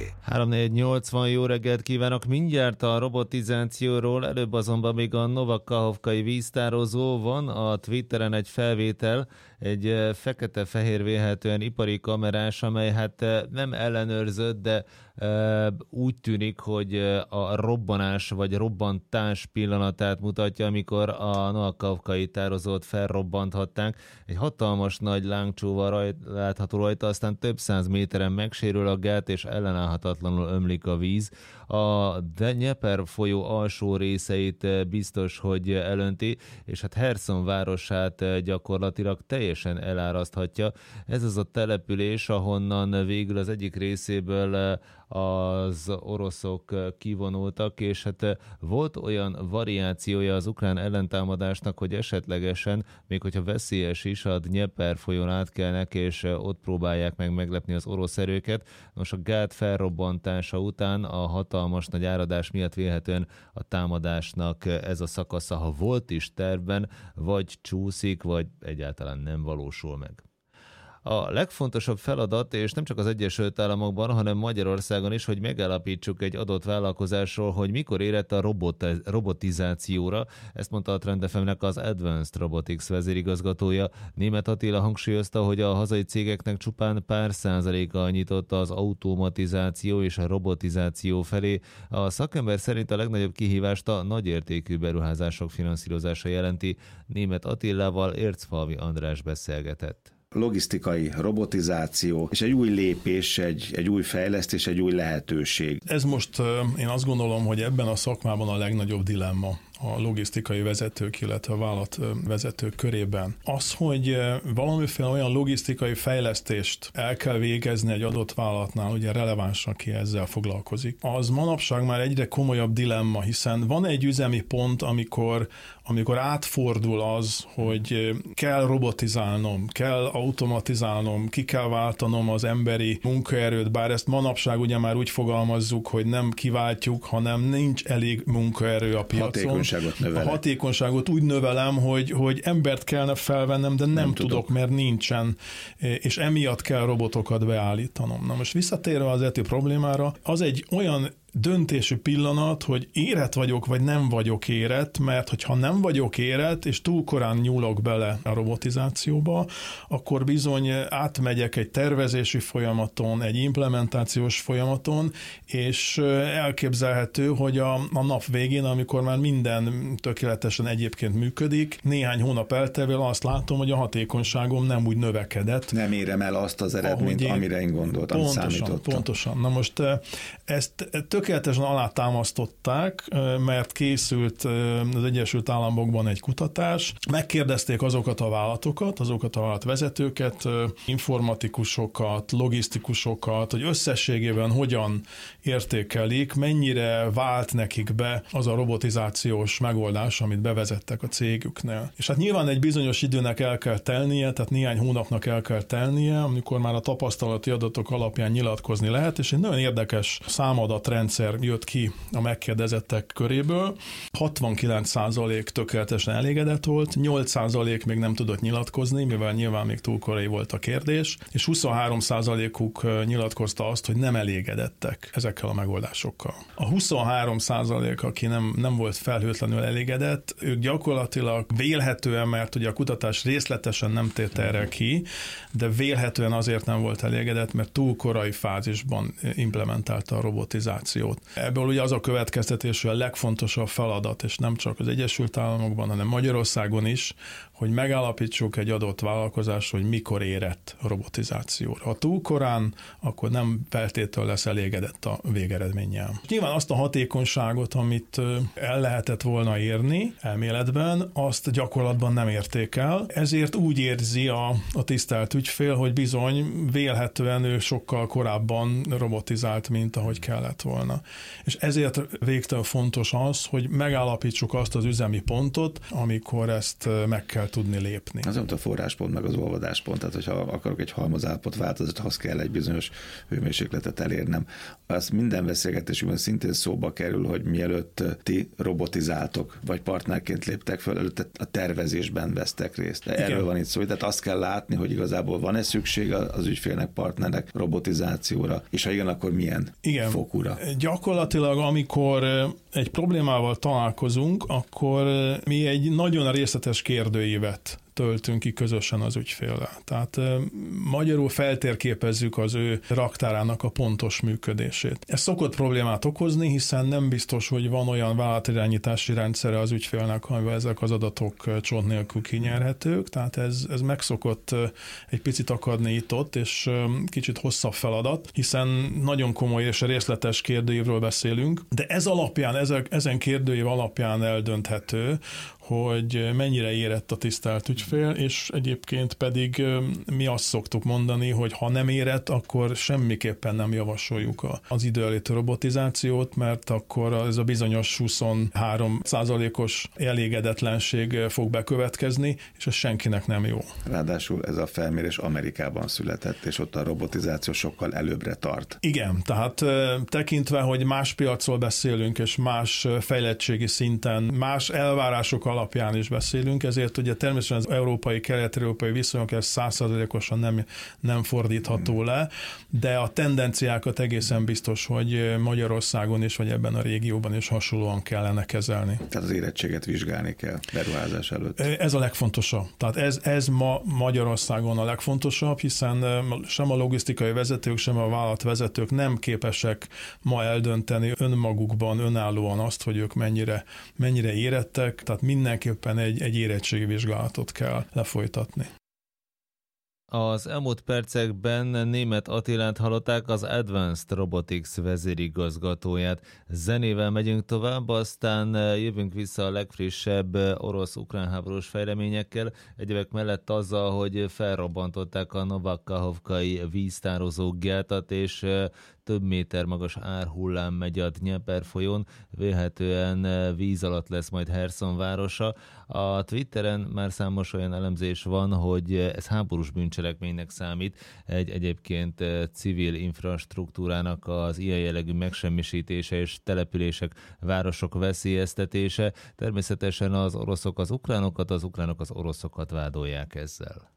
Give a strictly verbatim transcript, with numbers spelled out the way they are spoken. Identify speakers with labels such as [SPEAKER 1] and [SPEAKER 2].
[SPEAKER 1] három négy nyolcvan, jó reggelt kívánok! Mindjárt a robotizációról, előbb azonban még a Novak-Kahovkai víztározó. Van a Twitteren egy felvétel, egy fekete-fehér vélhetően ipari kamerás, amely hát nem ellenőrzött, de úgy tűnik, hogy a robbanás vagy robbantás pillanatát mutatja, amikor a Novak-Kahovkai tározót felrobbanthatták. Egy hatalmas nagy lángcsóval rajt, látható rajta, aztán több száz méteren megsérül a gát, és ellenállhatatlanul ömlik a víz. A Dnyeper folyó alsó részeit biztos, hogy elönti, és hát Herszon városát gyakorlatilag teljesen eláraszthatja. Ez az a település, ahonnan végül az egyik részéből az oroszok kivonultak, és hát volt olyan variációja az ukrán ellentámadásnak, hogy esetlegesen, még hogyha veszélyes is, a Dnyeper folyón átkelnek, és ott próbálják meg meglepni az orosz erőket. Nos, a gát felrobbantása után a hatalmas nagy áradás miatt vélhetően a támadásnak ez a szakasza, ha volt is tervben, vagy csúszik, vagy egyáltalán nem valósul meg. A legfontosabb feladat, és nem csak az Egyesült Államokban, hanem Magyarországon is, hogy megállapítsuk egy adott vállalkozásról, hogy mikor érett a robot- robotizációra. Ezt mondta a Trend ef em-nek az Advanced Robotics vezérigazgatója. Németh Attila hangsúlyozta, hogy a hazai cégeknek csupán pár százaléka nyitott az automatizáció és a robotizáció felé. A szakember szerint a legnagyobb kihívást a nagyértékű beruházások finanszírozása jelenti. Németh Attilával Ércfalvi András beszélgetett.
[SPEAKER 2] Logisztikai robotizáció, és egy új lépés, egy, egy új fejlesztés, egy új lehetőség.
[SPEAKER 3] Ez most én azt gondolom, hogy ebben a szakmában a legnagyobb dilemma a logisztikai vezetők, illetve a vállalatvezetők körében. Az, hogy valamiféle olyan logisztikai fejlesztést el kell végezni egy adott vállalatnál, ugye releváns, aki ezzel foglalkozik, az manapság már egyre komolyabb dilemma, hiszen van egy üzemi pont, amikor, amikor átfordul az, hogy kell robotizálnom, kell automatizálnom, ki kell váltanom az emberi munkaerőt, bár ezt manapság ugye már úgy fogalmazzuk, hogy nem kiváltjuk, hanem nincs elég munkaerő a piacon. A hatékonyságot úgy növelem, hogy, hogy embert kellene felvennem, de nem, nem tudok, tudok, mert nincsen, és emiatt kell robotokat beállítanom. Na most visszatérve az eti problémára, az egy olyan döntésű pillanat, hogy érett vagyok, vagy nem vagyok érett, mert hogyha nem vagyok érett, és túl korán nyúlok bele a robotizációba, akkor bizony átmegyek egy tervezési folyamaton, egy implementációs folyamaton, és elképzelhető, hogy a, a nap végén, amikor már minden tökéletesen egyébként működik, néhány hónap elteltével azt látom, hogy a hatékonyságom nem úgy növekedett.
[SPEAKER 2] Nem érem el azt az eredményt, én, amire én gondoltam,
[SPEAKER 3] pontosan,
[SPEAKER 2] számítottam.
[SPEAKER 3] Pontosan. Na most ezt tökéletesen alátámasztották, mert készült az Egyesült Államokban egy kutatás. Megkérdezték azokat a vállalatokat, azokat a vállalatvezetőket, informatikusokat, logisztikusokat, hogy összességében hogyan értékelik, mennyire vált nekik be az a robotizációs megoldás, amit bevezettek a cégüknél. És hát nyilván egy bizonyos időnek el kell telnie, tehát néhány hónapnak el kell telnie, amikor már a tapasztalati adatok alapján nyilatkozni lehet, és egy nagyon érdekes számadatrendszer jött ki a megkérdezettek köréből. hatvankilenc százalék tökéletesen elégedett volt, nyolc százalék még nem tudott nyilatkozni, mivel nyilván még túl korai volt a kérdés, és huszonhárom százalékuk nyilatkozta azt, hogy nem elégedettek ezekkel a megoldásokkal. A huszonhárom százalék, aki nem, nem volt felhőtlenül elégedett, ők gyakorlatilag vélhetően, mert ugye a kutatás részletesen nem tért erre ki, de vélhetően azért nem volt elégedett, mert túl korai fázisban implementálta a robotizációt. Ebből ugye az a következtetés, hogy a legfontosabb feladat, és nem csak az Egyesült Államokban, hanem Magyarországon is, hogy megállapítsuk egy adott vállalkozás, hogy mikor érett a robotizációra. Ha túl korán, akkor nem feltétlenül lesz elégedett a végeredménnyel. Nyilván azt a hatékonyságot, amit el lehetett volna érni elméletben, azt gyakorlatban nem érték el. Ezért úgy érzi a, a tisztelt ügyfél, hogy bizony vélhetően ő sokkal korábban robotizált, mint ahogy kellett volna. volna. És ezért végtelen fontos az, hogy megállapítsuk azt az üzemi pontot, amikor ezt meg kell tudni lépni.
[SPEAKER 2] Az nem a forráspont, meg az olvadáspont, tehát hogyha akarok egy halmazállapot változathoz kell egy bizonyos hőmérsékletet elérnem. Az minden beszélgetésünkben szintén szóba kerül, hogy mielőtt ti robotizáltok, vagy partnerként léptek föl, előtte a tervezésben vesztek részt. De erről van itt szó, tehát azt kell látni, hogy igazából van-e szükség az ügyfélnek, partnernek robotizációra, és ha igen, akkor milyen
[SPEAKER 3] igen.
[SPEAKER 2] fokúra?
[SPEAKER 3] Gyakorlatilag, amikor egy problémával találkozunk, akkor mi egy nagyon részletes kérdőívet töltünk ki közösen az ügyféllel. Tehát magyarul feltérképezzük az ő raktárának a pontos működését. Ez szokott problémát okozni, hiszen nem biztos, hogy van olyan vállalatirányítási rendszere az ügyfélnek, amivel ezek az adatok csont nélkül kinyerhetők, tehát ez, ez megszokott egy picit akadni itt-ott, és kicsit hosszabb feladat, hiszen nagyon komoly és részletes kérdőívről beszélünk, de ez alapján, ezek, ezen kérdőív alapján eldönthető, hogy mennyire érett a tisztelt ügyfél, és egyébként pedig mi azt szoktuk mondani, hogy ha nem érett, akkor semmiképpen nem javasoljuk az idő előtti robotizációt, mert akkor ez a bizonyos huszonhárom százalékos elégedetlenség fog bekövetkezni, és ez senkinek nem jó.
[SPEAKER 2] Ráadásul ez a felmérés Amerikában született, és ott a robotizáció sokkal előbbre tart.
[SPEAKER 3] Igen, tehát tekintve, hogy más piacról beszélünk, és más fejlettségi szinten, más elvárások alapján is beszélünk, ezért ugye természetesen az európai, kelet-európai viszonyok ez száz százalékosan nem, nem fordítható le, de a tendenciákat egészen biztos, hogy Magyarországon is, vagy ebben a régióban is hasonlóan kellene kezelni.
[SPEAKER 2] Tehát az érettséget vizsgálni kell beruházás előtt.
[SPEAKER 3] Ez a legfontosabb. Tehát ez, ez ma Magyarországon a legfontosabb, hiszen sem a logisztikai vezetők, sem a vállalatvezetők nem képesek ma eldönteni önmagukban, önállóan azt, hogy ők mennyire, mennyire érettek, tehát mindenképpen egy, egy érettségvizsgálatot kell lefolytatni.
[SPEAKER 1] Az elmúlt percekben Németh Attilát hallották, az Advanced Robotics vezérigazgatóját. Zenével megyünk tovább, aztán jövünk vissza a legfrissebb orosz-ukrán háborús fejleményekkel, egyebek mellett azzal, hogy felrobbantották a Novak-Kahovkai víztározó gátat, és több méter magas árhullám megy a Dnyeper folyón, vélhetően víz alatt lesz majd Herszon városa. A Twitteren már számos olyan elemzés van, hogy ez háborús bűncselekménynek számít, egy egyébként civil infrastruktúrának az ilyen jellegű megsemmisítése és települések, városok veszélyeztetése. Természetesen az oroszok az ukránokat, az ukránok az oroszokat vádolják ezzel.